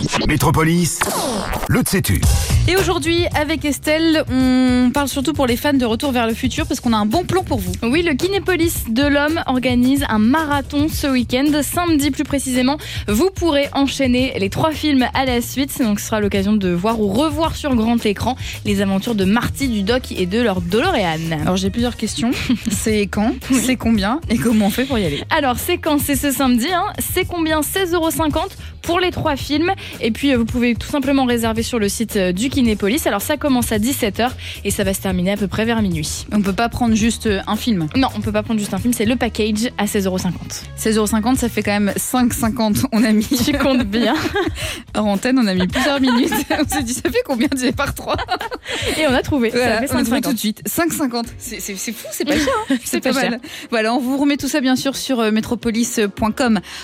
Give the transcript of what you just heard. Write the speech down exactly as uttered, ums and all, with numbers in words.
Métropolis, le sais-tu. Et aujourd'hui, avec Estelle, on parle surtout pour les fans de Retour vers le futur parce qu'on a un bon plan pour vous. Oui, le Kinépolis de l'Homme organise un marathon ce week-end. Samedi plus précisément, vous pourrez enchaîner les trois films à la suite. Donc ce sera l'occasion de voir ou revoir sur grand écran les aventures de Marty, du Doc et de leur DeLorean. Alors j'ai plusieurs questions. C'est quand, oui. C'est combien et comment on fait pour y aller? Alors c'est quand? C'est ce samedi. Hein. C'est combien? seize euros cinquante pour les trois films. Et puis vous pouvez tout simplement réserver sur le site du Kinépolis. Alors ça commence à dix-sept heures et ça va se terminer à peu près vers minuit. On peut pas prendre juste un film? Non, on peut pas prendre juste un film, c'est le package à seize euros cinquante. seize euros cinquante, ça fait quand même cinq euros cinquante. On a mis. Tu comptes bien. En antenne, on a mis plusieurs minutes. On s'est dit, ça fait combien divisé par trois? Et on a trouvé. Voilà, ça fait on a trouvé cinq euros cinquante tout de suite. cinq euros cinquante. C'est, c'est, c'est fou, c'est pas cher. Hein. C'est pas, pas mal. cher. Voilà, on vous remet tout ça bien sûr sur métropolis point com.